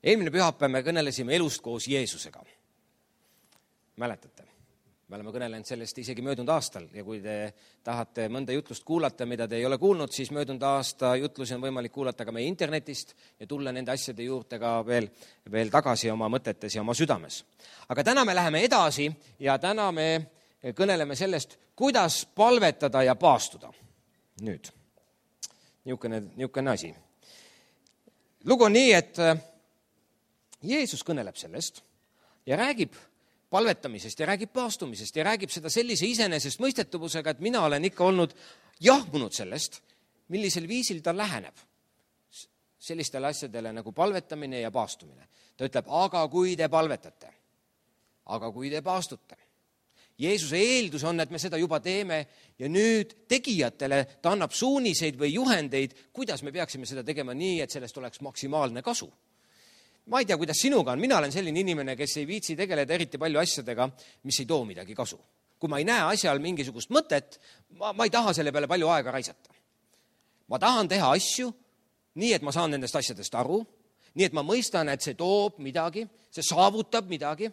Eelmine pühapäev me kõnelesime elust koos Jeesusega. Mäletate? Me oleme kõnelenud sellest isegi möödunud aastal ja kui te tahate mõnda jutlust kuulata, mida te ei ole kuulnud, siis möödunud aasta jutlusi on võimalik kuulata ka meie internetist ja tulla nende asjade juurde ka veel tagasi oma mõtetes ja oma südames. Aga täna me läheme edasi ja täna me kõneleme sellest, kuidas palvetada ja paastuda. Nüüd, niisugune asi. Lugu on nii, et Jeesus kõneleb sellest ja räägib palvetamisest ja räägib paastumisest ja räägib seda sellise iseenesest mõistetavusega, et mina olen ikka olnud jahmunud sellest, millisel viisil ta läheneb sellistele asjadele nagu palvetamine ja paastumine. Ta ütleb, aga kui te palvetate, aga kui te paastute. Jeesuse eeldus on, et me seda juba teeme ja nüüd tegijatele ta annab suuniseid või juhendeid, kuidas me peaksime seda tegema nii, et sellest oleks maksimaalne kasu. Ma ei tea, kuidas sinuga on. Mina olen selline inimene, kes ei viitsi tegeleda eriti palju asjadega, mis ei too midagi kasu. Kui ma ei näe asjal mingisugust mõtet, ma ei taha selle peale palju aega raisata. Ma tahan teha asju nii, et ma saan nendest asjadest aru, nii, et ma mõistan, et see toob midagi, see saavutab midagi.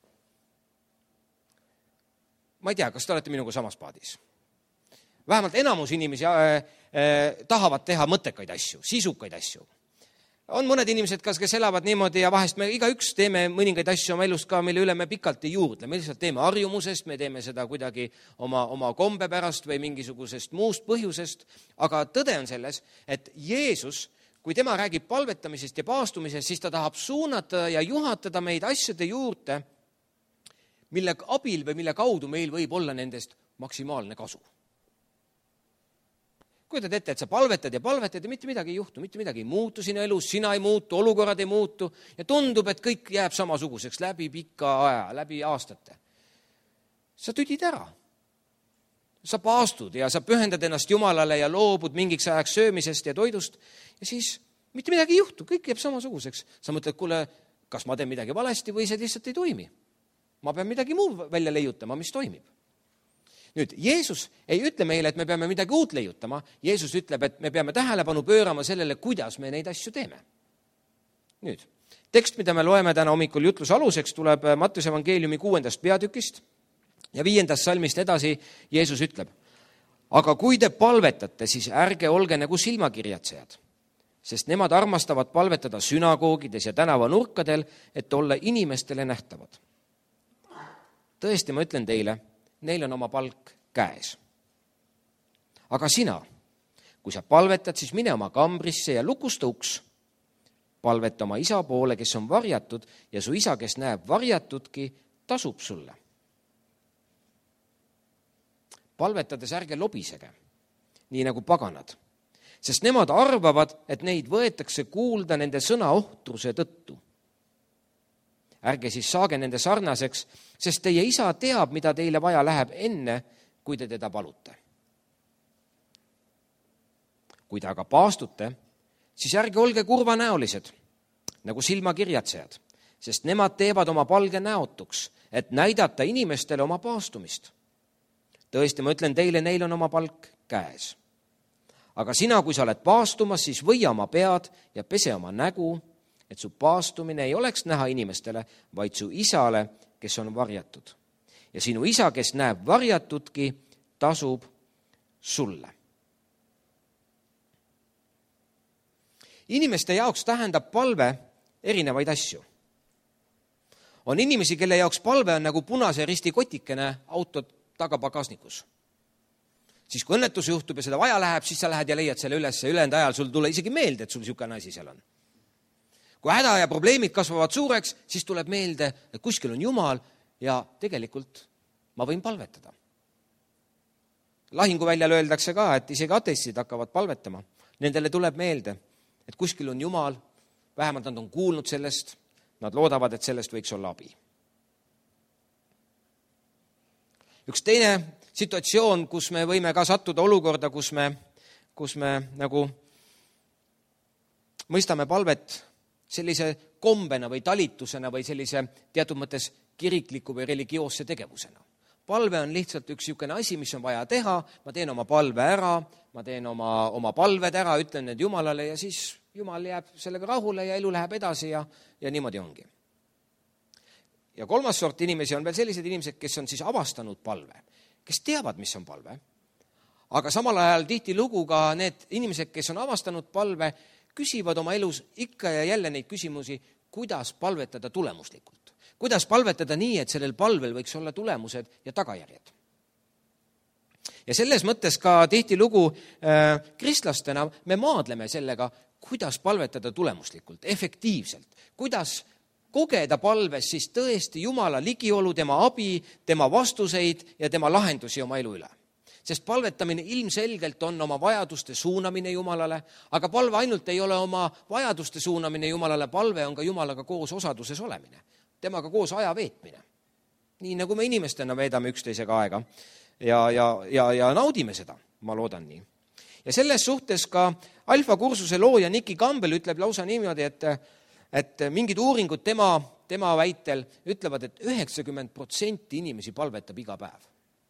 Ma ei tea, kas te olete minuga samas paadis. Vähemalt enamus inimesi tahavad teha mõttekaid asju, sisukaid asju. On mõned inimesed, kes elavad niimoodi ja vahest me igaüks teeme mõningaid asju oma elust ka, mille üle me pikalt ei juurdle. Me lihtsalt teeme harjumusest, me teeme seda kuidagi oma kombe pärast või mingisugusest muust põhjusest. Aga tõde on selles, et Jeesus, kui tema räägib palvetamisest ja paastumisest, siis ta tahab suunata ja juhatada meid asjade juurde, mille abil või mille kaudu meil võib olla nendest maksimaalne kasu. Kujutad ette, et sa palvetad ja mitte midagi ei juhtu, mitte midagi ei muutu sinu elus, sina ei muutu, olukorrad ei muutu ja tundub, et kõik jääb samasuguseks läbi pika aja, läbi aastate. Sa tüdid ära. Sa paastud ja sa pühendad ennast Jumalale ja loobud mingiks ajaks söömisest ja toidust ja siis mitte midagi ei juhtu, kõik jääb samasuguseks. Sa mõtled, kuule, kas ma teen midagi valesti või see lihtsalt ei toimi. Ma pean midagi muud välja leiutama, mis toimib. Nüüd, Jeesus ei ütle meile, et me peame midagi uut leiutama. Jeesus ütleb, et me peame tähelepanu pöörama sellele, kuidas me neid asju teeme. Nüüd, tekst, mida me loeme täna hommikul jutluse aluseks, tuleb Mattiuse evangeeliumi 6. peatükist ja 5. salmist edasi Jeesus ütleb, aga kui te palvetate, siis ärge olge nagu silmakirjatsejad, sest nemad armastavad palvetada sünagoogides ja tänavanurkadel, et olla inimestele nähtavad. Tõesti, ma ütlen teile, neil on oma palk käes. Aga sina, kui sa palvetad, siis mine oma kambrisse ja lukusta uks. Palveta oma isa poole, kes on varjatud ja su isa, kes näeb varjatudki, tasub sulle. Palvetades ärge lobisege, nii nagu paganad, sest nemad arvavad, et neid võetakse kuulda nende sõna ohtruse tõttu. Ärge siis saage nende sarnaseks, sest teie isa teab, mida teile vaja läheb enne, kui te teda palute. Kui te aga paastute, siis ärge olge kurvanäolised, nagu silmakirjatsejad, sest nemad teevad oma palge näotuks, et näidata inimestele oma paastumist. Tõesti, ma ütlen teile, neil on oma palk käes. Aga sina, kui sa oled paastumas, siis võia oma pead ja pese oma nägu, et su paastumine ei oleks näha inimestele, vaid su isale, kes on varjatud. Ja sinu isa, kes näeb varjatudki, tasub sulle. Inimeste jaoks tähendab palve erinevaid asju. On inimesi, kelle jaoks palve on nagu punase risti kotikene auto tagapagasnikus. Siis kui õnnetus juhtub ja seda vaja läheb, siis sa lähed ja leiad selle üles ja ülejäänud ajal sul tule isegi meelde, et sul niisugune asi seal on. Kui häda ja probleemid kasvavad suureks, siis tuleb meelde, et kuskil on Jumal ja tegelikult ma võin palvetada. Lahinguväljal öeldakse ka, et isegi ateistid hakkavad palvetama. Nendele tuleb meelde, et kuskil on Jumal, vähemalt nad on kuulnud sellest, nad loodavad, et sellest võiks olla abi. Üks teine situatsioon, kus me võime ka sattuda olukorda, kus me nagu mõistame palvet sellise kombena või talitusena või sellise teatud mõttes kirikliku või religioosse tegevusena. palve on lihtsalt üks niisugune asi, mis on vaja teha, ma teen oma palve ära, ma teen oma palved ära, ütlen need Jumalale ja siis Jumal jääb sellega rahule ja elu läheb edasi ja niimoodi ongi. Ja kolmas sort inimesi on veel sellised inimesed, kes on siis avastanud palve, kes teavad, mis on palve, aga samal ajal tihtilugu ka need inimesed, kes on avastanud palve, küsivad oma elus ikka ja jälle neid küsimusi, kuidas palvetada tulemuslikult. Kuidas palvetada nii, et sellel palvel võiks olla tulemused ja tagajärjed. Ja selles mõttes ka tihtilugu kristlastena me maadleme sellega, kuidas palvetada tulemuslikult, efektiivselt, kuidas kogeda palves siis tõesti Jumala ligiolu, tema abi, tema vastuseid ja tema lahendusi oma elu üle. Sest palvetamine ilmselgelt on oma vajaduste suunamine Jumalale, aga palve ainult ei ole oma vajaduste suunamine Jumalale, palve on ka Jumalaga koos osaduses olemine, temaga koos aja veetmine. Nii nagu me inimestena veedame üksteisega aega ja naudime seda, ma loodan nii. Ja selles suhtes ka Alfa kursuse looja Nicky Campbell ütleb lausa niimoodi, et mingid uuringud tema väitel ütlevad, et 90% inimesi palvetab iga päev.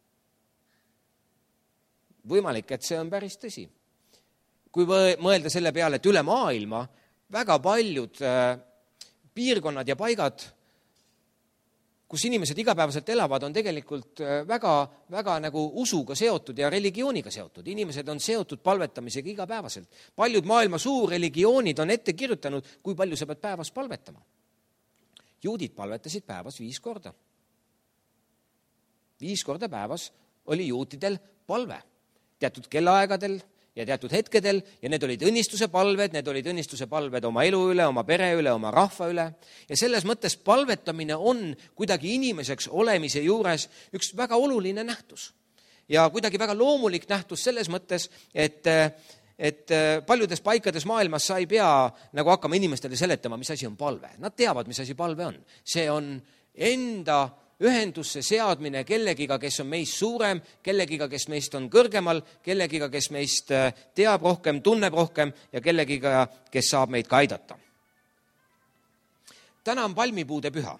Võimalik, et see on päris tõsi. Kui mõelda selle peale, et üle maailma väga paljud piirkonnad ja paigad, kus inimesed igapäevaselt elavad, on tegelikult väga nagu usuga seotud ja religiooniga seotud. Inimesed on seotud palvetamisega igapäevaselt. Paljud maailma suurreligioonid on ette kirjutanud, kui palju sa pead päevas palvetama. Juudid palvetasid päevas 5 korda. 5 korda päevas oli juutidel palve. Teatud kellaaegadel ja teatud hetkedel ja need olid õnnistuse palved oma elu üle, oma pere üle, oma rahva üle. Ja selles mõttes palvetamine on kuidagi inimeseks olemise juures üks väga oluline nähtus. Ja kuidagi väga loomulik nähtus selles mõttes, et paljudes paikades maailmas sa ei pea nagu hakkama inimestele seletama, mis asi on palve. Nad teavad, mis asi palve on. See on enda ühendusse seadmine kellegiga, kes on meist suurem, kellegiga, kes meist on kõrgemal, kellegiga, kes meist teab rohkem, tunneb rohkem ja kellegiga, kes saab meid ka aidata. Täna on palmipuude püha.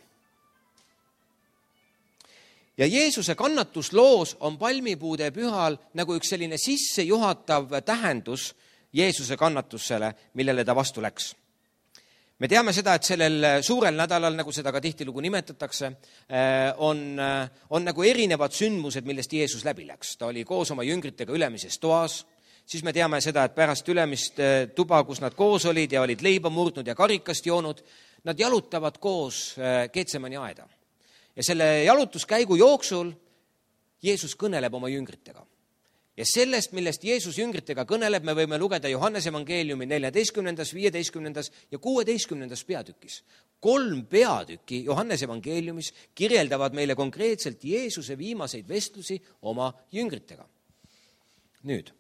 Ja Jeesuse kannatusloos on palmipuude pühal nagu üks selline sissejuhatav tähendus Jeesuse kannatusele, millele ta vastu läks. Me teame seda, et sellel suurel nädalal, nagu seda ka tihtilugu nimetatakse, on nagu erinevad sündmused, millest Jeesus läbi läks. Ta oli koos oma jüngritega ülemises toas, siis me teame seda, et pärast ülemist tuba, kus nad koos olid ja olid leiba murdnud ja karikast joonud, nad jalutavad koos Getsemani aeda. Ja selle jalutuskäigu jooksul Jeesus kõneleb oma jüngritega. Ja sellest, millest Jeesus jüngritega kõneleb, me võime lugeda Johannese evangeeliumi 14., 15. ja 16. peatükis. 3 peatükki Johannese evangeeliumis kirjeldavad meile konkreetselt Jeesuse viimaseid vestlusi oma jüngritega. Nüüd,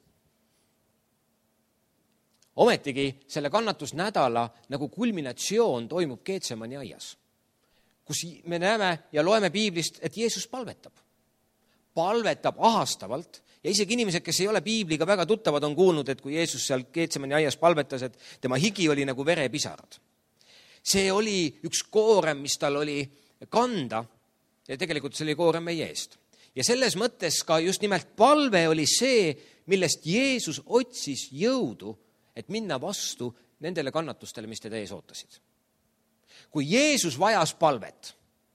ometigi selle kannatusnädala nagu kulminatsioon toimub Getsemani aias, kus me näeme ja loeme piiblist, et Jeesus palvetab ahastavalt. Ja isegi inimesed, kes ei ole piibliga väga tuttavad, on kuulnud, et kui Jeesus seal Getsemani aias palvetas, et tema higi oli nagu verepisarad. See oli üks koorem, mis tal oli kanda ja tegelikult see oli koorem meie eest. Ja selles mõttes ka just nimelt palve oli see, millest Jeesus otsis jõudu, et minna vastu nendele kannatustele, mis teda ees ootasid. Kui Jeesus vajas palvet,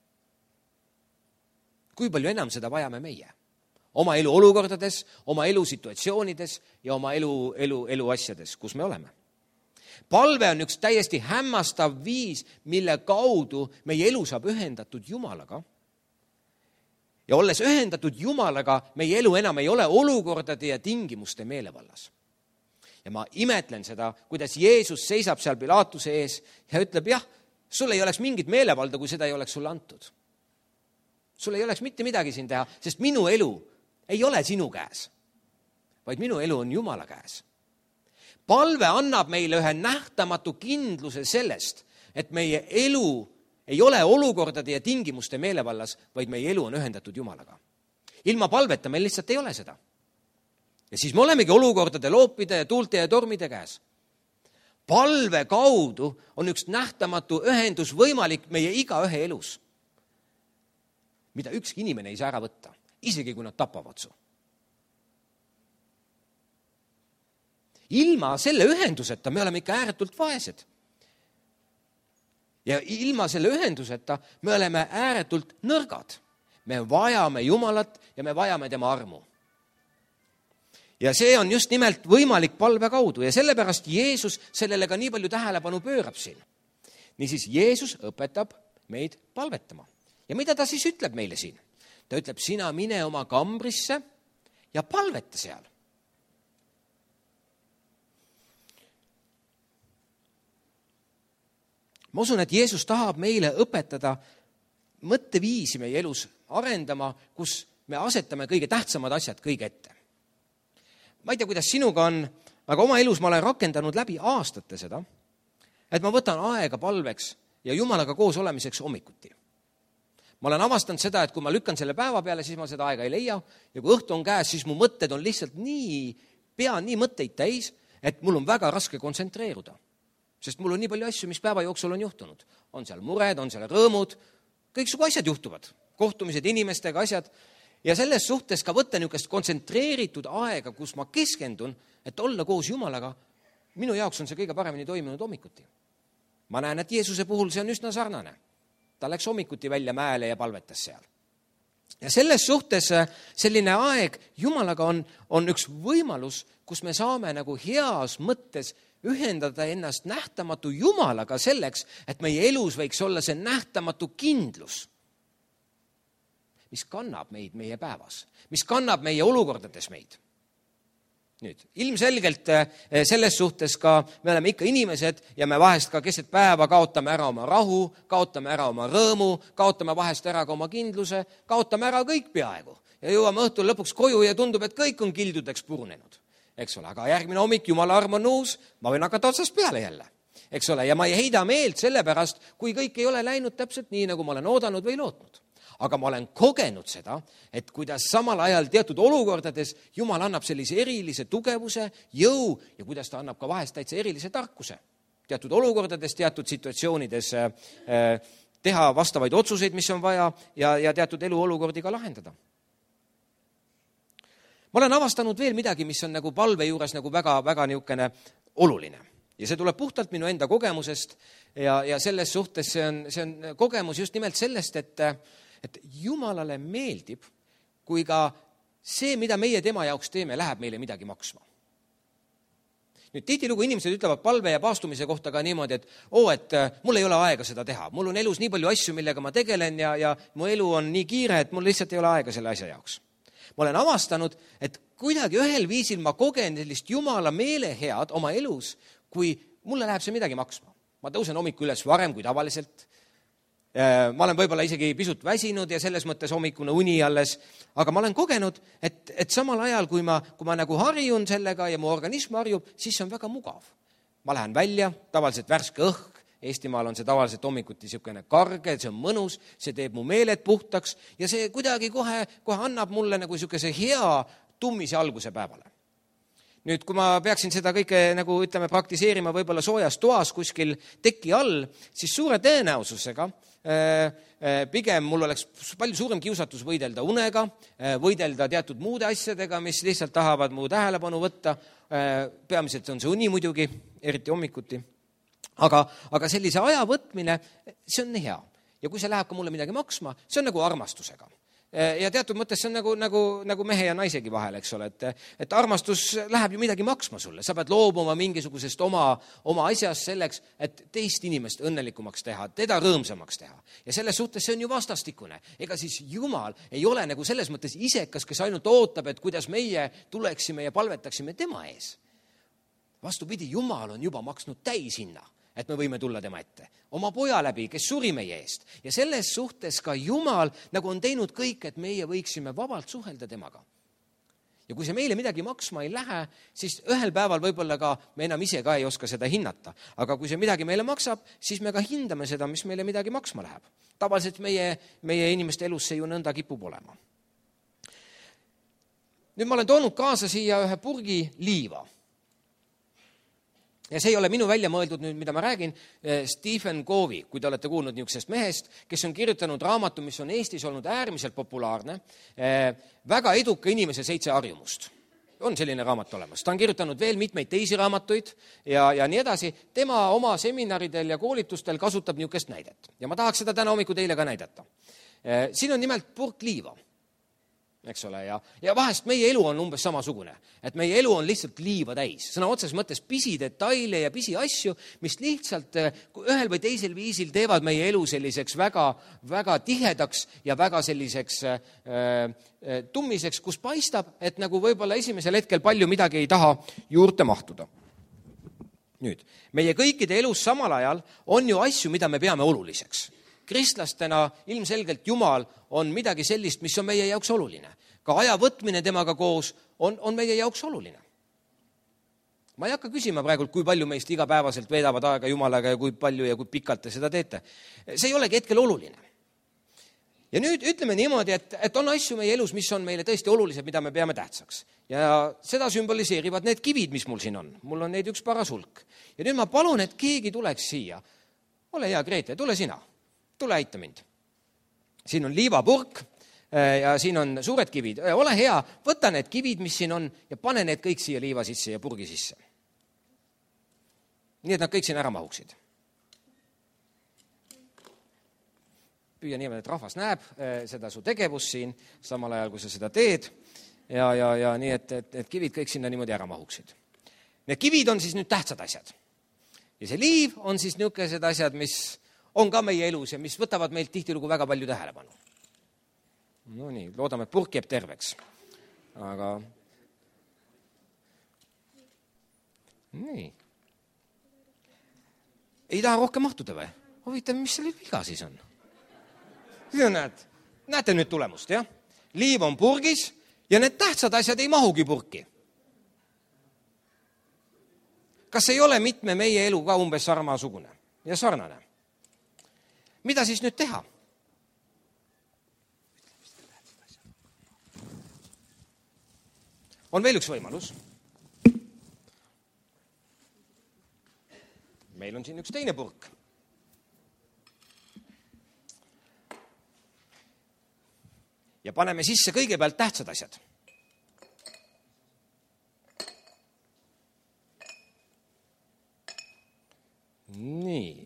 kui palju enam seda vajame meie? Oma elu olukordades, oma elu situatsioonides ja oma elu asjades, kus me oleme. Palve on üks täiesti hämmastav viis, mille kaudu meie elu saab ühendatud Jumalaga. Ja olles ühendatud Jumalaga, meie elu enam ei ole olukordade ja tingimuste meelevallas. Ja ma imetlen seda, kuidas Jeesus seisab seal Pilaatuse ees ja ütleb, jah, sul ei oleks mingit meelevalda, kui seda ei oleks sulle antud. Sul ei oleks mitte midagi siin teha, sest minu elu ei ole sinu käes, vaid minu elu on Jumala käes. Palve annab meile ühe nähtamatu kindluse sellest, et meie elu ei ole olukordade ja tingimuste meelevallas, vaid meie elu on ühendatud Jumalaga. Ilma palveta meil lihtsalt ei ole seda. Ja siis me olemegi olukordade loopide ja tuulte ja tormide käes. Palve kaudu on üks nähtamatu ühendus võimalik meie igaühe elus, mida ükski inimene ei saa ära võtta. isegi kui nad tapavad su. Ilma selle ühenduseta me oleme ikka ääretult vaesed. Ja ilma selle ühenduseta me oleme ääretult nõrgad. Me vajame Jumalat ja me vajame tema armu. Ja see on just nimelt võimalik palve kaudu ja sellepärast Jeesus sellele ka nii palju tähelepanu pöörab siin. Niisiis Jeesus õpetab meid palvetama. Ja mida ta siis ütleb meile siin? Ta ütleb, sina mine oma kambrisse ja palveta seal. Ma usun, et Jeesus tahab meile õpetada mõtteviisi meie elus arendama, kus me asetame kõige tähtsamad asjad kõige ette. Ma ei tea, kuidas sinuga on, aga oma elus ma olen rakendanud läbi aastate seda, et ma võtan aega palveks ja Jumalaga koos olemiseks hommikuti. Ma olen avastanud seda, et kui ma lükkan selle päeva peale, siis ma seda aega ei leia ja kui õhtu on käes, siis mu mõtted on lihtsalt nii mõtteid täis, et mul on väga raske kontsentreeruda. Sest mul on nii palju asju, mis päeva jooksul on juhtunud. On seal mured, on seal rõõmud, kõiksugu asjad juhtuvad. Kohtumised inimestega, asjad. Ja selles suhtes ka võtta niisugust kontsentreeritud aega, kus ma keskendun, et olla koos Jumalaga. Minu jaoks on see kõige paremini toimunud hommikuti. Ma näen, et Jeesuse puhul see on üsna sarnane. Ta läks hommikuti välja mäele ja palvetas seal. Ja selles suhtes selline aeg Jumalaga on üks võimalus, kus me saame nagu heas mõttes ühendada ennast nähtamatu Jumalaga selleks, et meie elus võiks olla see nähtamatu kindlus, mis kannab meid meie päevas, mis kannab meie olukordades meid. Nüüd, ilmselgelt selles suhtes ka me oleme ikka inimesed ja me vahest ka keset päeva kaotame ära oma rahu, kaotame ära oma rõõmu, kaotame vahest ära ka oma kindluse, kaotame ära kõik peaaegu. Ja jõuame õhtul lõpuks koju ja tundub, et kõik on kildudeks purunenud. Eks ole, aga järgmine hommik Jumala arm on uus, ma võin hakata otsast peale jälle. Eks ole, ja ma ei heida meelt selle pärast, kui kõik ei ole läinud täpselt nii, nagu ma olen oodanud või lootnud. Aga ma olen kogenud seda, et kuidas samal ajal teatud olukordades Jumal annab sellise erilise tugevuse, jõu ja kuidas ta annab ka vahest täitsa erilise tarkuse. Teatud olukordades, teatud situatsioonides teha vastavaid otsuseid, mis on vaja ja teatud eluolukordi ka lahendada. Ma olen avastanud veel midagi, mis on nagu palve juures nagu väga niisugune oluline. Ja see tuleb puhtalt minu enda kogemusest ja selles suhtes see on kogemus just nimelt sellest, et Jumalale meeldib, kui ka see, mida meie tema jaoks teeme, läheb meile midagi maksma. Nüüd tihtilugu inimesed ütlevad palve ja paastumise kohta ka niimoodi, et mul ei ole aega seda teha. Mul on elus nii palju asju, millega ma tegelen ja mu elu on nii kiire, et mul lihtsalt ei ole aega selle asja jaoks. Ma olen avastanud, et kuidagi ühel viisil ma kogen sellist Jumala meelehead oma elus, kui mulle läheb see midagi maksma. Ma tõusen hommikul üles varem kui tavaliselt. Ma olen võib-olla isegi pisut väsinud ja selles mõttes hommikune uni alles, aga ma olen kogenud, et samal ajal, kui ma nagu harjun sellega ja mu organism harjub, siis see on väga mugav. Ma lähen välja, tavaliselt värske õhk, Eestimaal on see tavaliselt hommikuti niisugune karge, see on mõnus, see teeb mu meeled puhtaks ja see kuidagi kohe annab mulle nagu niisuguse hea tummise alguse päevale. Nüüd, kui ma peaksin seda kõike nagu ütleme praktiseerima võib-olla soojas toas kuskil teki all, siis suure tõenäosusega pigem mul oleks palju suurem kiusatus võidelda unega, võidelda teatud muude asjadega, mis lihtsalt tahavad mu tähelepanu võtta. Peamiselt on see uni muidugi, eriti hommikuti. Aga sellise aja võtmine, see on hea. Ja kui see läheb ka mulle midagi maksma, see on nagu armastusega. Ja teatud mõttes see on nagu mehe ja naisegi vahel, eks ole, et armastus läheb ju midagi maksma sulle. Sa pead loobuma mingisugusest oma asjast selleks, et teist inimest õnnelikumaks teha, teda rõõmsamaks teha. Ja selles suhtes see on ju vastastikune. Ega siis Jumal ei ole nagu selles mõttes isekas, kes ainult ootab, et kuidas meie tuleksime ja palvetaksime tema ees. Vastupidi, Jumal on juba maksnud täishinna, et me võime tulla tema ette. Oma poja läbi, kes suri meie eest. Ja selles suhtes ka Jumal nagu on teinud kõik, et meie võiksime vabalt suhelda temaga. Ja kui see meile midagi maksma ei lähe, siis ühel päeval võib-olla ka me enam ise ka ei oska seda hinnata. Aga kui see midagi meile maksab, siis me ka hindame seda, mis meile midagi maksma läheb. Tavaliselt meie inimeste elus see ju nõnda kipub olema. Nüüd ma olen toonud kaasa siia ühe purgi liiva. ja see ei ole minu välja mõeldud nüüd, mida ma räägin, Stephen Covey, kui te olete kuulnud niisugusest mehest, kes on kirjutanud raamatu, mis on Eestis olnud äärmiselt populaarne, väga eduka inimese 7 harjumust. On selline raamat olemas. Ta on kirjutanud veel mitmeid teisi raamatuid ja nii edasi. Tema oma seminaridel ja koolitustel kasutab niisugust näidet. Ja ma tahaks seda täna hommiku teile ka näidata. Siin on nimelt purk liiva. Eks ole, ja vahest meie elu on umbes samasugune, et meie elu on lihtsalt liiva täis, sõna otseses mõttes pisidetaile ja pisiasju, mis lihtsalt ühel või teisel viisil teevad meie elu selliseks väga, väga tihedaks ja väga selliseks tummiseks, kus paistab, et nagu võib-olla esimesel hetkel palju midagi ei taha juurde mahtuda. Nüüd, meie kõikide elus samal ajal on ju asju, mida me peame oluliseks. Kristlastena ilmselgelt Jumal on midagi sellist, mis on meie jaoks oluline. Ka aja võtmine temaga koos on meie jaoks oluline. Ma ei hakka küsima praegu, kui palju meist igapäevaselt veedavad aega Jumalaga ja kui palju ja kui pikalt te seda teete. See ei olegi hetkel oluline. Ja nüüd ütleme niimoodi, et on asju meie elus, mis on meile tõesti olulised, mida me peame tähtsaks. Ja seda sümboliseerivad need kivid, mis mul siin on. Mul on neid üks paras hulk. Ja nüüd ma palun, et keegi tuleks siia. Ole hea, Grete, tule sina. Tule aita mind. Siin on liivapurk ja siin on suured kivid. Ole hea, võta need kivid, mis siin on ja pane need kõik siia liiva sisse ja purgi sisse. Nii, et nad kõik siin ära mahuksid. Püüa niimoodi, et rahvas näeb seda su tegevust siin, samal ajal, kui sa seda teed. Ja nii, et kivid kõik sinna niimoodi ära mahuksid. Need kivid on siis nüüd tähtsad asjad. Ja see liiv on siis niisugused asjad, mis on ka meie elus ja mis võtavad meilt tihtilugu väga palju tähelepanu. No nii, loodame, et purk jääb terveks. Aga nii. Ei taha rohkem mahtuda või? Huvitav, mis selle viga siis on? Näete nüüd tulemust, jah? Liiv on purgis ja need tähtsad asjad ei mahugi purki. Kas ei ole mitme meie elu ka umbes sarnasugune ja sarnane? Mida siis nüüd teha? On veel üks võimalus. Meil on siin üks teine purk. Ja paneme sisse kõigepealt tähtsad asjad. Nii.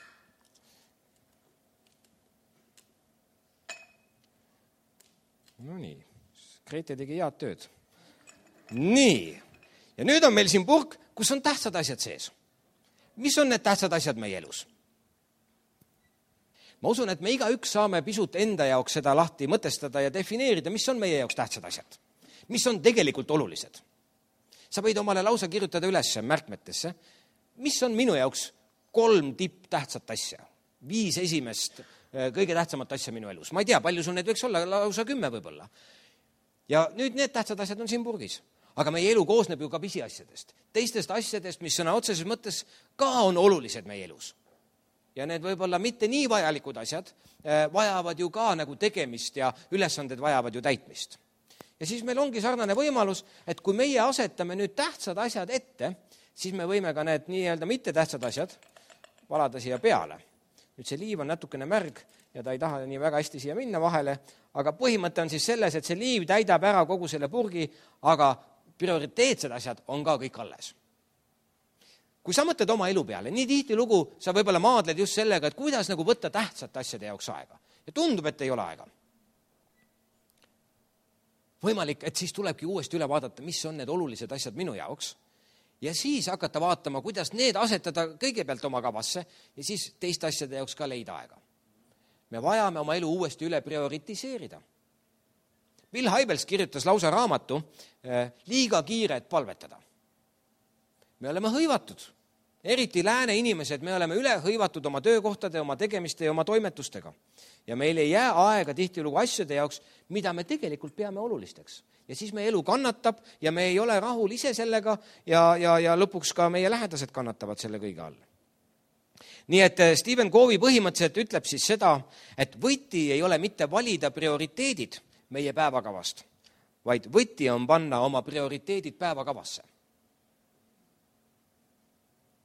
No nii, Grete tegi head tööd. Nii, ja nüüd on meil siin purk, kus on tähtsad asjad sees. Mis on need tähtsad asjad meie elus? Ma usun, et me igaüks saame pisut enda jaoks seda lahti mõtestada ja defineerida, mis on meie jaoks tähtsad asjad. Mis on tegelikult olulised. Sa võid omale lausa kirjutada üles märkmetesse, mis on minu jaoks 3 tipptähtsat asja, 5 esimest kõige tähtsamat asja minu elus. Ma ei tea, palju sul need võiks olla, lausa 10 võib-olla. Ja nüüd need tähtsad asjad on siin purgis. Aga meie elu koosneb ju ka pisiasjadest. Teistest asjadest, mis sõna otseses mõttes ka on olulised meie elus. Ja need võib-olla mitte nii vajalikud asjad vajavad ju ka nagu tegemist ja ülesanded vajavad ju täitmist. Ja siis meil ongi sarnane võimalus, et kui meie asetame nüüd tähtsad asjad ette, siis me võime ka need nii-öelda mitte tähtsad asjad valada siia peale. Nüüd see liiv on natukene märg ja ta ei taha nii väga hästi siia minna vahele, aga põhimõte on siis selles, et see liiv täidab ära kogu selle purgi, aga prioriteetsed asjad on ka kõik alles. Kui sa mõtled oma elu peale, nii tihtilugu sa võib-olla maadled just sellega, et kuidas nagu võtta tähtsate asjade jaoks aega. Ja tundub, et ei ole aega. Võimalik, et siis tulebki uuesti üle vaadata, mis on need olulised asjad minu jaoks. Ja siis hakata vaatama, kuidas need asetada kõigepealt oma kavasse ja siis teiste asjade jaoks ka leida aega. Me vajame oma elu uuesti üle prioritiseerida. Bill Hybels kirjutas lausa raamatu Liiga kiire, et palvetada. Me oleme hõivatud. Eriti lääne inimesed, me oleme üle hõivatud oma töökohtade, oma tegemiste ja oma toimetustega. Ja meil ei jää aega tihtilugu asjade jaoks, mida me tegelikult peame olulisteks. Ja siis meie elu kannatab ja me ei ole rahul ise sellega ja lõpuks ka meie lähedased kannatavad selle kõige all. Nii et Stephen Covey põhimõtteliselt ütleb siis seda, et võti ei ole mitte valida prioriteedid meie päevakavast, vaid võti on panna oma prioriteedid päevakavasse.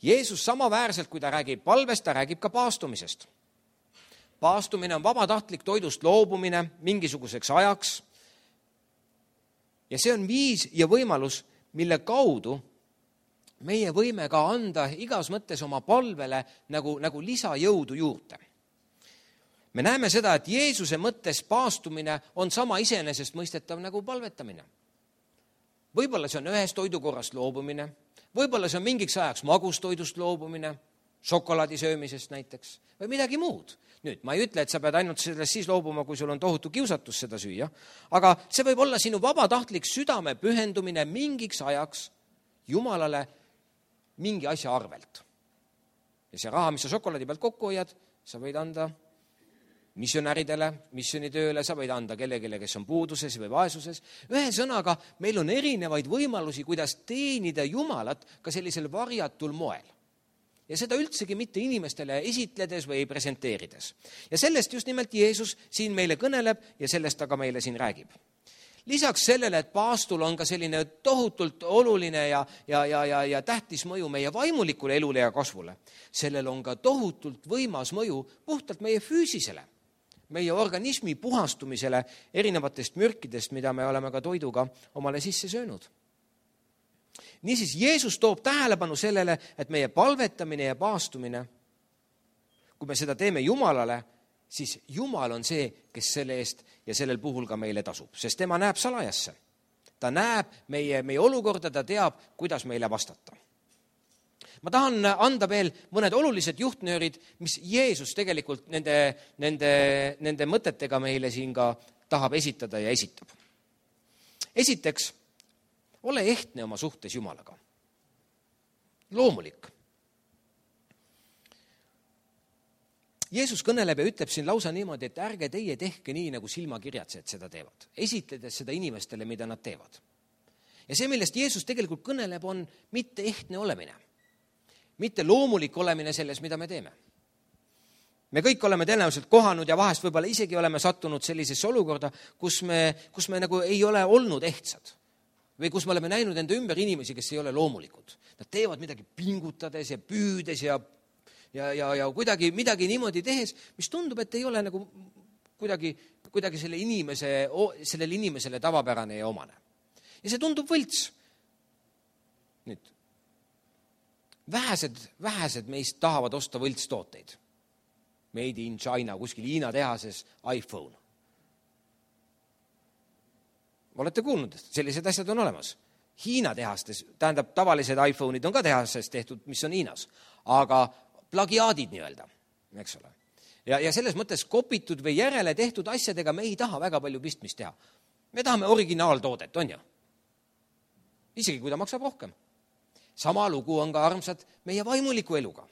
Jeesus samaväärselt, kui ta räägib palvest, ta räägib ka paastumisest. Paastumine on vabatahtlik toidust loobumine mingisuguseks ajaks. Ja see on viis ja võimalus, mille kaudu meie võime ka anda igas mõttes oma palvele nagu lisajõudu juurde. Me näeme seda, et Jeesuse mõttes paastumine on sama iseenesest mõistetav nagu palvetamine. Võib-olla see on ühest toidukorrast loobumine, võib-olla see on mingiks ajaks magustoidust loobumine, šokolaadi söömisest näiteks, või midagi muud. Nüüd, ma ei ütle, et sa pead ainult sellest siis loobuma, kui sul on tohutu kiusatus seda süüa, aga see võib olla sinu vabatahtlik südame pühendumine mingiks ajaks Jumalale mingi asja arvelt. Ja see raha, mis sa šokolaadi pealt kokku hoiad, sa võid anda missionäridele, missionitööle, sa võid anda kellelegi, kes on puuduses või vaesuses. Ühesõnaga, meil on erinevaid võimalusi, kuidas teenida Jumalat ka sellisel varjatul moel. Ja seda üldsegi mitte inimestele esitledes või presenteerides. Ja sellest just nimelt Jeesus siin meile kõneleb ja sellest ta ka meile siin räägib. Lisaks sellele, et paastul on ka selline tohutult oluline ja tähtis mõju meie vaimulikule elule ja kasvule, sellel on ka tohutult võimas mõju puhtalt meie füüsisele, meie organismi puhastumisele erinevatest mürkidest, mida me oleme ka toiduga omale sisse söönud. Niisiis, Jeesus toob tähelepanu sellele, et meie palvetamine ja paastumine, kui me seda teeme Jumalale, siis Jumal on see, kes selle eest ja sellel puhul ka meile tasub, sest tema näeb salajasse. Ta näeb meie olukorda, ta teab, kuidas meile vastata. Ma tahan anda veel mõned olulised juhtnöörid, mis Jeesus tegelikult nende mõtetega meile siin ka tahab esitada ja esitab. Esiteks, ole ehtne oma suhtes Jumalaga. Loomulik. Jeesus kõneleb ja ütleb siin lausa niimoodi, et ärge teie tehke nii, nagu silmakirjatsejad seda teevad, esitledes seda inimestele, mida nad teevad. Ja see, millest Jeesus tegelikult kõneleb, on mitte ehtne olemine, mitte loomulik olemine selles, mida me teeme. Me kõik oleme tõenäoliselt kohanud ja vahest võib-olla isegi oleme sattunud sellisesse olukorda, kus me nagu ei ole olnud ehtsad. Või kus me oleme näinud enda ümber inimesi, kes ei ole loomulikud. Nad teevad midagi pingutades ja püüdes ja kuidagi midagi niimoodi tehes, mis tundub, et ei ole nagu kuidagi sellele inimesele tavapärane ja omane. Ja see tundub võlts. Nüüd, vähesed meist tahavad osta võltstooteid. Made in China, kuskil Hiina tehases iPhone. Olete kuulnud, sellised asjad on olemas. Hiina tehastes, tähendab, tavalised iPhone'id on ka tehases tehtud, mis on Hiinas, aga plagiaadid nii-öelda, eks ole. Ja selles mõttes kopitud või järele tehtud asjadega me ei taha väga palju pistmist teha. Me tahame originaaltoodet, on ju? Isegi kui ta maksab rohkem. Sama lugu on ka armsad meie vaimuliku eluga.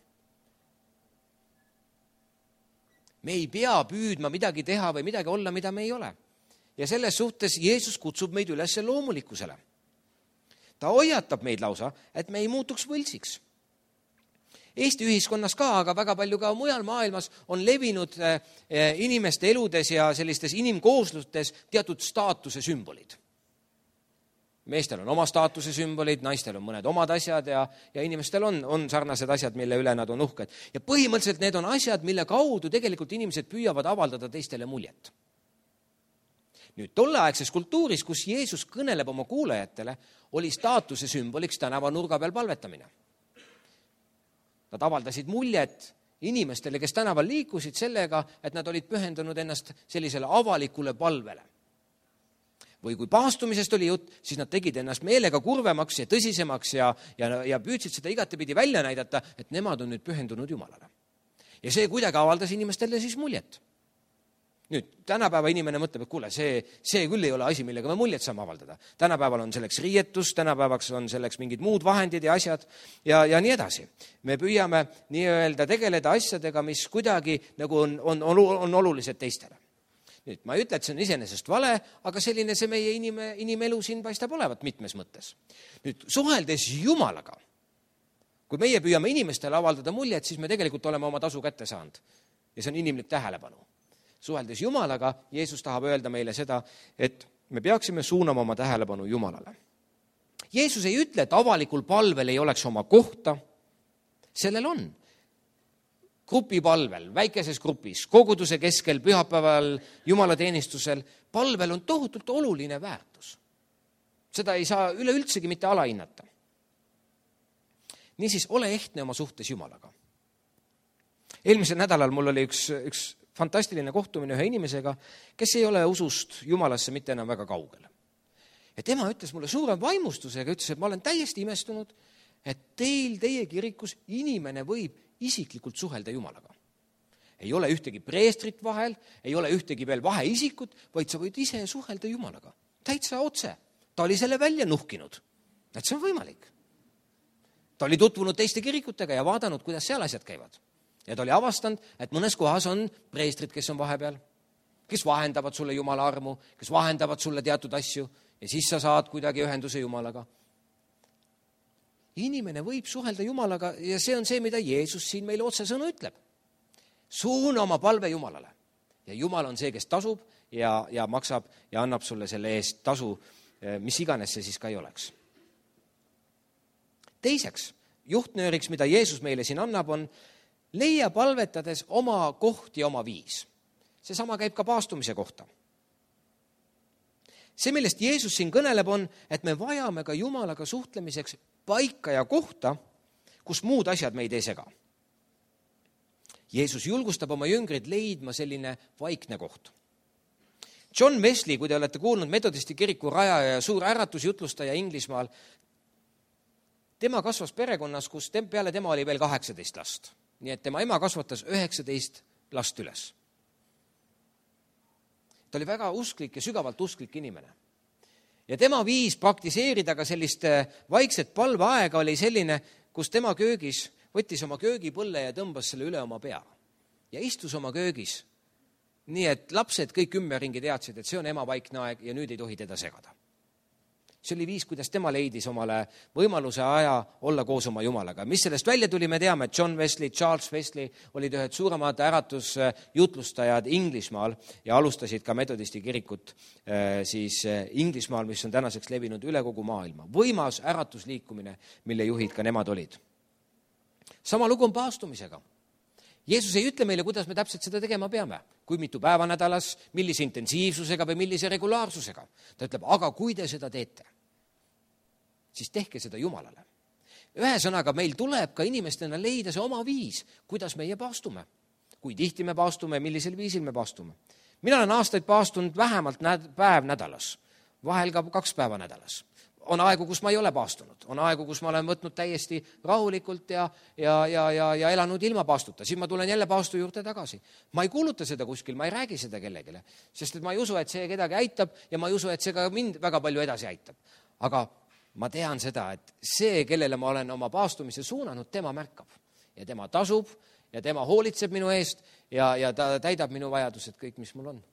Me ei pea püüdma midagi teha või midagi olla, mida me ei ole. Ja selles suhtes Jeesus kutsub meid üles loomulikkusele. Ta hoiatab meid lausa, et me ei muutuks võltsiks. Eesti ühiskonnas ka, aga väga palju ka mujal maailmas on levinud inimeste eludes ja sellistes inimkooslustes teatud staatuse sümbolid. Meestel on oma staatuse sümbolid, naistel on mõned omad asjad ja inimestel on sarnased asjad, mille üle nad on uhked. Ja põhimõtteliselt need on asjad, mille kaudu tegelikult inimesed püüavad avaldada teistele muljet. Nüüd, tolleaegses kultuuris, kus Jeesus kõneleb oma kuulajatele, oli staatuse sümboliks tänavanurga peal palvetamine. Nad avaldasid muljet inimestele, kes tänaval liikusid sellega, et nad olid pühendunud ennast sellisele avalikule palvele. Või kui paastumisest oli jutt, siis nad tegid ennast meelega kurvemaks ja tõsisemaks ja püüdsid seda igatepidi välja näidata, et nemad on nüüd pühendunud Jumalale. Ja see kuidagi avaldas inimestele siis muljet. Nüüd, tänapäeva inimene mõtleb, et kuule, see küll ei ole asi, millega me muljet saame avaldada. Tänapäeval on selleks riietus, tänapäevaks on selleks mingid muud vahendid ja asjad ja nii edasi. Me püüame nii-öelda tegeleda asjadega, mis kuidagi nagu on olulised teistele. Nüüd, ma ei ütle, et see on iseenesest vale, aga selline see meie inimelu siin paistab olevat mitmes mõttes. Nüüd, suheldes Jumalaga, kui meie püüame inimestele avaldada muljet, siis me tegelikult oleme oma tasu kätte saanud. Ja see on inimlik tähelepanu. Suheldes Jumalaga, Jeesus tahab öelda meile seda, et me peaksime suunama oma tähelepanu Jumalale. Jeesus ei ütle, et avalikul palvel ei oleks oma kohta, sellel on. Grupipalvel, väikeses grupis, koguduse keskel, pühapäeval, jumalateenistusel, palvel on tohutult oluline väärtus. Seda ei saa üleüldsegi mitte alahinnata. Niisiis, ole ehtne oma suhtes Jumalaga. Eelmisel nädalal mul oli üks fantastiline kohtumine ühe inimesega, kes ei ole usust Jumalasse mitte enam väga kaugel. Ja tema ütles mulle suure vaimustusega, ütles, et ma olen täiesti imestunud, et teie kirikus inimene võib isiklikult suhelda Jumalaga. Ei ole ühtegi preestrit vahel, ei ole ühtegi veel vaheisikut, vaid sa võid ise suhelda Jumalaga. Täitsa otse. Ta oli selle välja nuhkinud. Et see on võimalik. Ta oli tutvunud teiste kirikutega ja vaadanud, kuidas seal asjad käivad. Ja ta oli avastanud, et mõnes kohas on preestrid, kes on vahepeal, kes vahendavad sulle Jumala armu, kes vahendavad sulle teatud asju ja siis sa saad kuidagi ühenduse Jumalaga. Inimene võib suhelda Jumalaga ja see on see, mida Jeesus siin meile otsesõnu ütleb. Suuna oma palve Jumalale. Ja Jumal on see, kes tasub ja maksab ja annab sulle selle eest tasu, mis iganes see siis ka ei oleks. Teiseks, juhtnööriks, mida Jeesus meile siin annab, on leia palvetades oma koht ja oma viis. Seesama käib ka paastumise kohta. See, millest Jeesus siin kõneleb, on, et me vajame ka Jumalaga suhtlemiseks paika ja kohta, kus muud asjad meid ei sega. Jeesus julgustab oma jüngrid leidma selline vaikne koht. John Wesley, kui te olete kuulnud metodisti kiriku rajaja ja suur äratusjutlustaja Inglismaal, tema kasvas perekonnas, kus peale tema oli veel 18 last. Nii et tema ema kasvatas 19 last üles. Ta oli väga usklik ja sügavalt usklik inimene. Ja tema viis praktiseerida ka sellist vaikset palveaega oli selline, kus tema köögis võttis oma köögipõlle ja tõmbas selle üle oma pea. Ja istus oma köögis. Nii et lapsed kõik ümberringi teadsid, et see on ema vaikne aeg ja nüüd ei tohi teda segada. See oli viis, kuidas tema leidis omale võimaluse aja olla koos oma Jumalaga. Mis sellest välja tuli, me teame, et John Wesley, Charles Wesley olid ühed suuremad äratusjutlustajad Inglismaal ja alustasid ka metodisti kirikut siis Inglismaal, mis on tänaseks levinud üle kogu maailma. Võimas äratusliikumine, mille juhid ka nemad olid. Sama lugu on paastumisega. Jeesus ei ütle meile, kuidas me täpselt seda tegema peame. Kui mitu päeva nädalas, millise intensiivsusega või millise regulaarsusega. Ta ütleb, aga kui te seda teete, siis tehke seda Jumalale. Ühesõnaga, meil tuleb ka inimestena leida see oma viis, kuidas meie paastume. Kui tihti me paastume, millisel viisil me paastume. Mina olen aastaid paastunud vähemalt päev nädalas, vahel ka 2 päeva nädalas. On aegu, kus ma ei ole paastunud. On aegu, kus ma olen võtnud täiesti rahulikult ja elanud ilma paastuta. Siis ma tulen jälle paastu juurde tagasi. Ma ei kuuluta seda kuskil, ma ei räägi seda kellegile. Sest et ma ei usu, et see kedagi aitab ja ma ei usu, et see ka mind väga palju edasi aitab. Aga ma tean seda, et see, kellele ma olen oma paastumise suunanud, tema märkab. Ja tema tasub ja tema hoolitseb minu eest ja ta täidab minu vajadused kõik, mis mul on.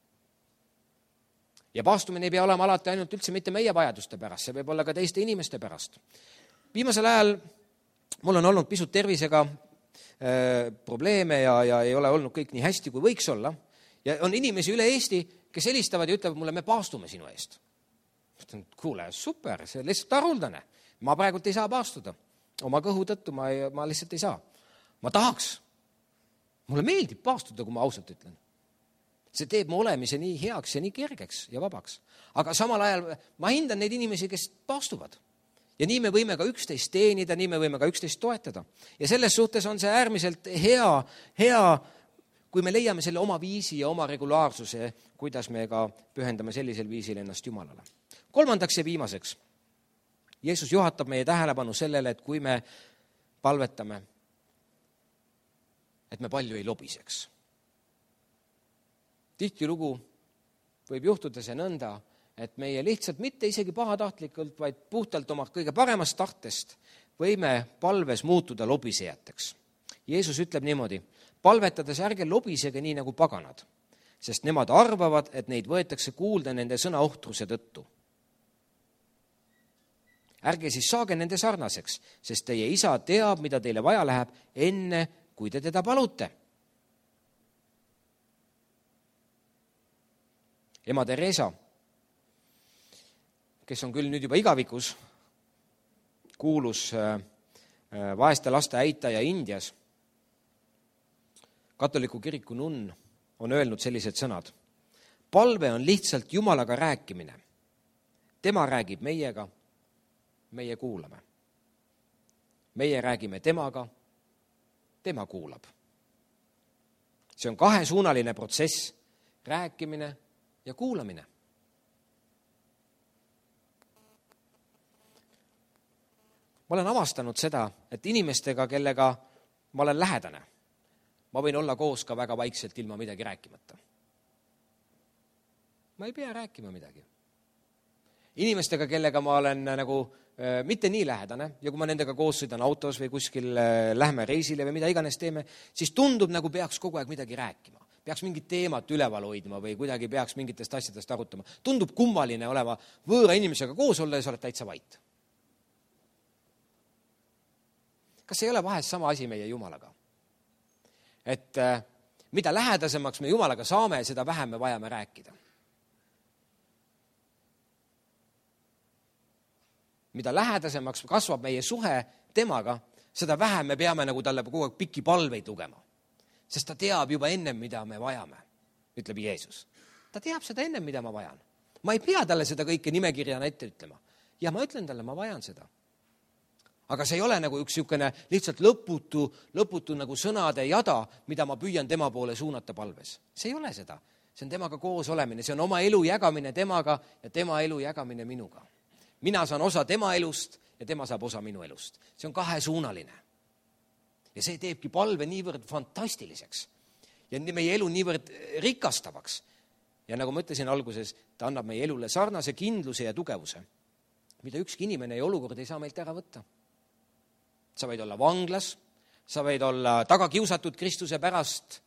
Ja paastumine ei pea olema alati ainult üldse mitte meie vajaduste pärast, see võib olla ka teiste inimeste pärast. Viimasel ajal mul on olnud pisut tervisega probleeme ja ei ole olnud kõik nii hästi, kui võiks olla. Ja on inimesi üle Eesti, kes helistavad ja ütlevad mulle, me paastume sinu eest. Kuule, super, see on lihtsalt haruldane. Ma praegult ei saa paastuda. Oma kõhu tõttu ma lihtsalt ei saa. Ma tahaks. Mulle meeldib paastuda, kui ma ausalt ütlen. See teeb mu olemise nii heaks ja nii kergeks ja vabaks. Aga samal ajal ma hindan neid inimesi, kes paastuvad. Ja nii me võime ka üksteist teenida, nii me võime ka üksteist toetada. Ja selles suhtes on see äärmiselt hea, kui me leiame selle oma viisi ja oma regulaarsuse, kuidas me ka pühendame sellisel viisil ennast Jumalale. 3. ja viimaseks. Jeesus juhatab meie tähelepanu sellele, et kui me palvetame, et me palju ei lobiseks. Tihtilugu võib juhtuda see nõnda, et meie lihtsalt mitte isegi pahatahtlikult, vaid puhtalt oma kõige paremast tahtest võime palves muutuda lobisejateks. Jeesus ütleb niimoodi, palvetades ärge lobisege nii nagu paganad, sest nemad arvavad, et neid võetakse kuulda nende sõnaohtruse tõttu. Ärge siis saage nende sarnaseks, sest teie isa teab, mida teile vaja läheb, enne kui te teda palute. Ema Teresa, kes on küll nüüd juba igavikus, kuulus vaeste laste äitaja Indias. Katoliku kiriku nunn on öelnud sellised sõnad. Palve on lihtsalt Jumalaga rääkimine. Tema räägib meiega, meie kuulame. Meie räägime temaga, tema kuulab. See on kahesuunaline protsess, rääkimine ja kuulamine. Ma olen avastanud seda, et inimestega, kellega ma olen lähedane, ma võin olla koos ka väga vaikselt ilma midagi rääkimata. Ma ei pea rääkima midagi. Inimestega, kellega ma olen nagu mitte nii lähedane ja kui ma nendega koos sõidan autos või kuskil lähme reisile või mida iganes teeme, siis tundub nagu peaks kogu aeg midagi rääkima. Peaks mingit teemat üleval hoidma või kuidagi peaks mingitest asjadest arutama. Tundub kummaline olema võõra inimesega koos olla ja sa oled täitsa vait. Kas ei ole vahest sama asi meie Jumalaga? Et mida lähedasemaks me Jumalaga saame, seda vähem me vajame rääkida. Mida lähedasemaks kasvab meie suhe temaga, seda vähem me peame nagu talle kogu aeg pikki palveid lugema. Sest ta teab juba ennem, mida me vajame, ütleb Jeesus. Ta teab seda ennem, mida ma vajan. Ma ei pea talle seda kõike nimekirjana ette ütlema. Ja ma ütlen talle, ma vajan seda. Aga see ei ole nagu üks niisugune lihtsalt lõputu nagu sõnade jada, mida ma püüan tema poole suunata palves. See ei ole seda. See on temaga koos olemine. See on oma elu jagamine temaga ja tema elu jagamine minuga. Mina saan osa tema elust ja tema saab osa minu elust. See on kahesuunaline. Ja see teebki palve niivõrd fantastiliseks ja meie elu niivõrd rikastavaks. Ja nagu ma ütlesin alguses, ta annab meie elule sarnase kindluse ja tugevuse, mida ükski inimene ja olukord ei saa meilt ära võtta. Sa võid olla vanglas, sa võid olla tagakiusatud Kristuse pärast.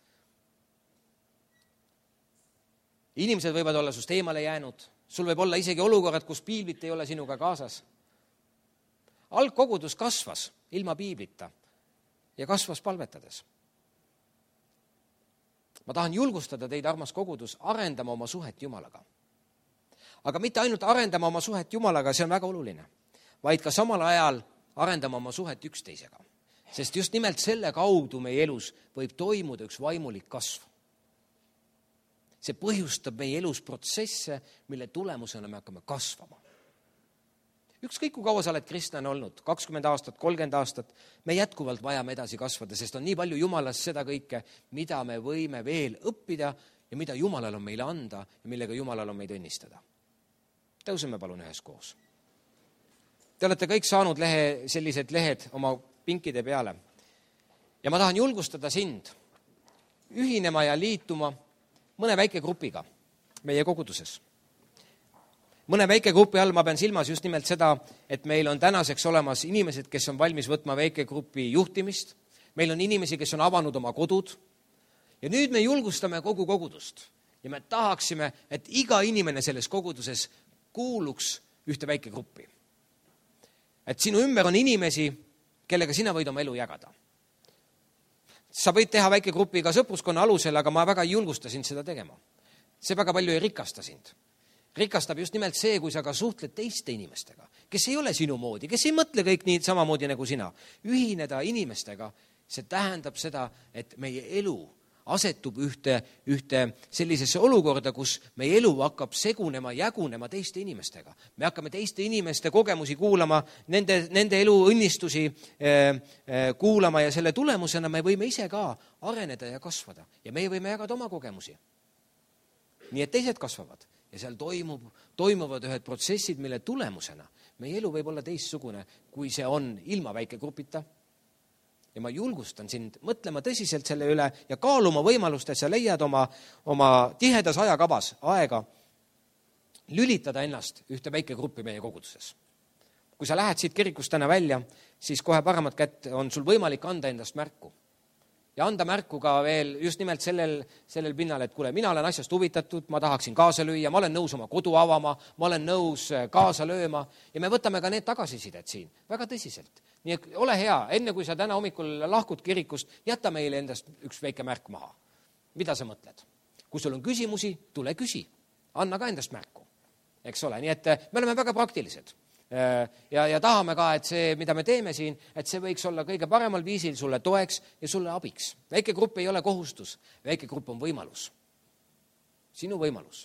Inimesed võivad olla sust eemale jäänud. Sul võib olla isegi olukorrad, kus piiblit ei ole sinuga kaasas. Algkogudus kasvas ilma piiblita ja kasvas palvetades. Ma tahan julgustada teid, armas kogudus, arendama oma suhet Jumalaga. Aga mitte ainult arendama oma suhet Jumalaga, see on väga oluline, vaid ka samal ajal arendama oma suhet üksteisega. Sest just nimelt selle kaudu meie elus võib toimuda üks vaimulik kasv. See põhjustab meie elus protsesse, mille tulemusena me hakkame kasvama. Ükskõik kui kaua sa oled kristlane olnud, 20 aastat, 30 aastat, me jätkuvalt vajame edasi kasvada, sest on nii palju Jumalast seda kõike, mida me võime veel õppida ja mida Jumalal on meile anda ja millega Jumalal on meid õnnistada. Tõuseme palun üheskoos. Te olete kõik saanud sellised lehed oma pinkide peale. Ja ma tahan julgustada sind ühinema ja liituma mõne väikegrupiga meie koguduses. Mõne väikegrupi all ma pean silmas just nimelt seda, et meil on tänaseks olemas inimesed, kes on valmis võtma väikegrupi juhtimist. Meil on inimesi, kes on avanud oma kodud. Ja nüüd me julgustame kogu kogudust. Ja me tahaksime, et iga inimene selles koguduses kuuluks ühte väikegruppi. Et sinu ümber on inimesi, kellega sina võid oma elu jagada. Sa võid teha väikegrupi ka sõpruskonna alusel, aga ma väga ei julgusta sind seda tegema. See väga palju ei rikasta sind. Rikastab just nimelt see, kui sa ka suhtled teiste inimestega, kes ei ole sinu moodi, kes ei mõtle kõik nii samamoodi nagu sina. Ühineda inimestega, see tähendab seda, et meie elu asetub ühte sellisesse olukorda, kus meie elu hakkab segunema, jagunema teiste inimestega. Me hakkame teiste inimeste kogemusi kuulama, nende elu õnnistusi kuulama ja selle tulemusena me võime ise ka areneda ja kasvada. Ja meie võime jagada oma kogemusi. Nii et teised kasvavad ja seal toimuvad ühed protsessid, mille tulemusena meie elu võib olla teistsugune, kui see on ilma väikegrupita. Ja ma julgustan sind mõtlema tõsiselt selle üle ja kaaluma võimalust, et sa leiad oma tihedas ajakavas aega lülitada ennast ühte väikegruppi meie koguduses. Kui sa lähed siit kirikust täna välja, siis kohe paremat kätt on sul võimalik anda endast märku. Ja anda märku ka veel just nimelt sellel pinnal, et kuule, mina olen asjast huvitatud, ma tahaksin kaasa lüüa, ma olen nõus oma kodu avama, ma olen nõus kaasa lööma ja me võtame ka need tagasisidet siin väga tõsiselt. Nii et ole hea, enne kui sa täna hommikul lahkud kirikust, jäta meile endast üks väike märk maha. Mida sa mõtled? Kui sul on küsimusi, tule küsi. Anna ka endast märku. Eks ole, nii et me oleme väga praktilised. Ja tahame ka, et see, mida me teeme siin, et see võiks olla kõige paremal viisil sulle toeks ja sulle abiks. Väike grupp ei ole kohustus, väike grupp on võimalus. Sinu võimalus.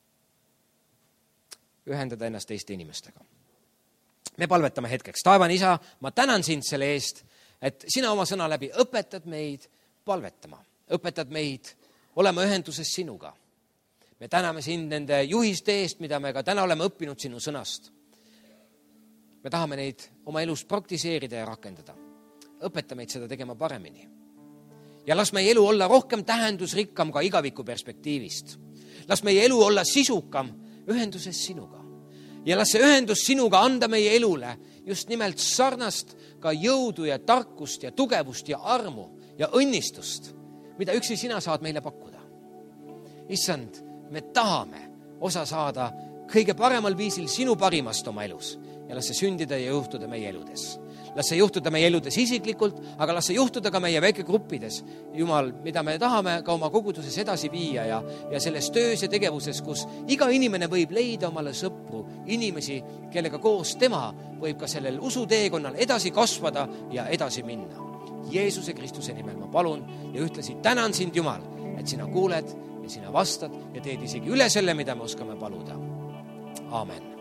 Ühendada ennast teiste inimestega. Me palvetame hetkeks. Taevane Isa, ma tänan sind selle eest, et sina oma sõna läbi õpetad meid palvetama. Õpetad meid olema ühenduses sinuga. Me täname sind nende juhiste eest, mida me ka täna oleme õppinud sinu sõnast. Me tahame neid oma elus praktiseerida ja rakendada. Õpeta meid seda tegema paremini. Ja las meie elu olla rohkem tähendusrikkam ka igaviku perspektiivist. Las meie elu olla sisukam ühenduses sinuga. Ja las see ühendus sinuga anda meie elule just nimelt sarnast ka jõudu ja tarkust ja tugevust ja armu ja õnnistust, mida üksi sina saad meile pakkuda. Issand, me tahame osa saada kõige paremal viisil sinu parimast oma elus ja las see sündida ja juhtuda meie eludes. Las see juhtuda meie eludes isiklikult, aga las see juhtuda ka meie väikegruppides. Jumal, mida me tahame ka oma koguduses edasi viia ja selles töös ja tegevuses, kus iga inimene võib leida omale sõpru, inimesi, kellega koos tema võib ka sellel usuteekonnal edasi kasvada ja edasi minna. Jeesuse Kristuse nimel ma palun ja ühtlasi tänan sind, Jumal, et sina kuuled ja sina vastad ja teed isegi üle selle, mida me oskame paluda. Aamen.